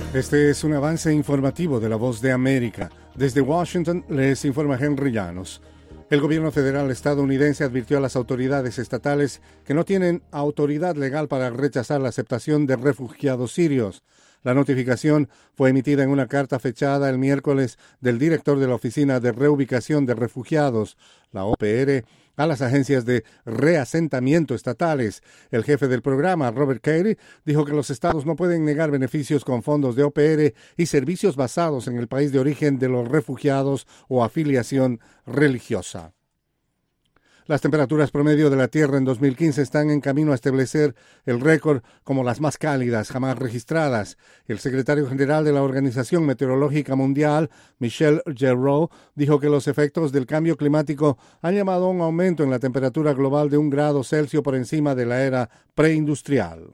Este es un avance informativo de La Voz de América. Desde Washington les informa Henry Llanos. El gobierno federal estadounidense advirtió a las autoridades estatales que no tienen autoridad legal para rechazar la aceptación de refugiados sirios. La notificación fue emitida en una carta fechada el miércoles del director de la Oficina de Reubicación de Refugiados, la OPR, a las agencias de reasentamiento estatales. El jefe del programa, Robert Cary, dijo que los estados no pueden negar beneficios con fondos de OPR y servicios basados en el país de origen de los refugiados o afiliación religiosa. Las temperaturas promedio de la Tierra en 2015 están en camino a establecer el récord como las más cálidas jamás registradas. El secretario general de la Organización Meteorológica Mundial, Michel Jarreau, dijo que los efectos del cambio climático han llamado a un aumento en la temperatura global de 1 grado Celsius por encima de la era preindustrial.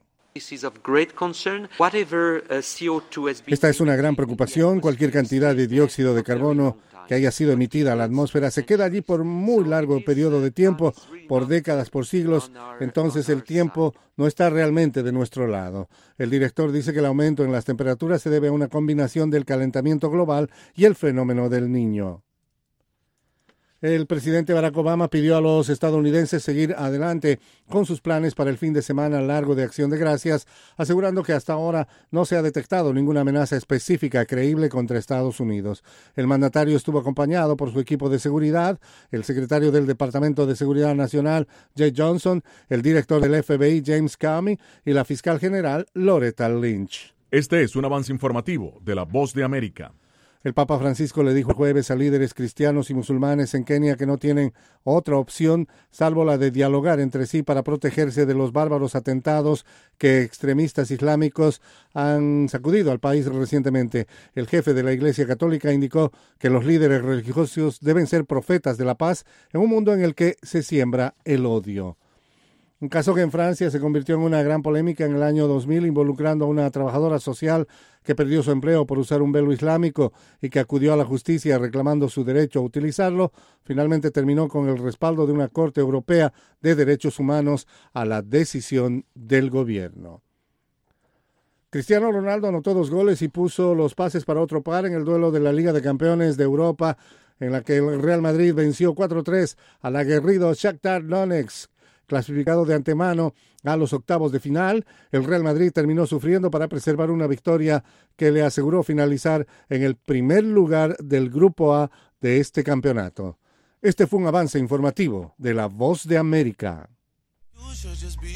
Esta es una gran preocupación. Cualquier cantidad de dióxido de carbono que haya sido emitida a la atmósfera se queda allí por muy largo periodo de tiempo, por décadas, por siglos. Entonces el tiempo no está realmente de nuestro lado. El director dice que el aumento en las temperaturas se debe a una combinación del calentamiento global y el fenómeno del Niño. El presidente Barack Obama pidió a los estadounidenses seguir adelante con sus planes para el fin de semana largo de Acción de Gracias, asegurando que hasta ahora no se ha detectado ninguna amenaza específica creíble contra Estados Unidos. El mandatario estuvo acompañado por su equipo de seguridad, el secretario del Departamento de Seguridad Nacional, Jay Johnson, el director del FBI, James Comey, y la fiscal general, Loretta Lynch. Este es un avance informativo de La Voz de América. El Papa Francisco le dijo el jueves a líderes cristianos y musulmanes en Kenia que no tienen otra opción salvo la de dialogar entre sí para protegerse de los bárbaros atentados que extremistas islámicos han sacudido al país recientemente. El jefe de la Iglesia Católica indicó que los líderes religiosos deben ser profetas de la paz en un mundo en el que se siembra el odio. Un caso que en Francia se convirtió en una gran polémica en el año 2000, involucrando a una trabajadora social que perdió su empleo por usar un velo islámico y que acudió a la justicia reclamando su derecho a utilizarlo, finalmente terminó con el respaldo de una Corte Europea de Derechos Humanos a la decisión del gobierno. Cristiano Ronaldo anotó 2 goles y puso los pases para otro par en el duelo de la Liga de Campeones de Europa, en la que el Real Madrid venció 4-3 al aguerrido Shakhtar Donetsk. Clasificado de antemano a los octavos de final, el Real Madrid terminó sufriendo para preservar una victoria que le aseguró finalizar en el primer lugar del Grupo A de este campeonato. Este fue un avance informativo de La Voz de América.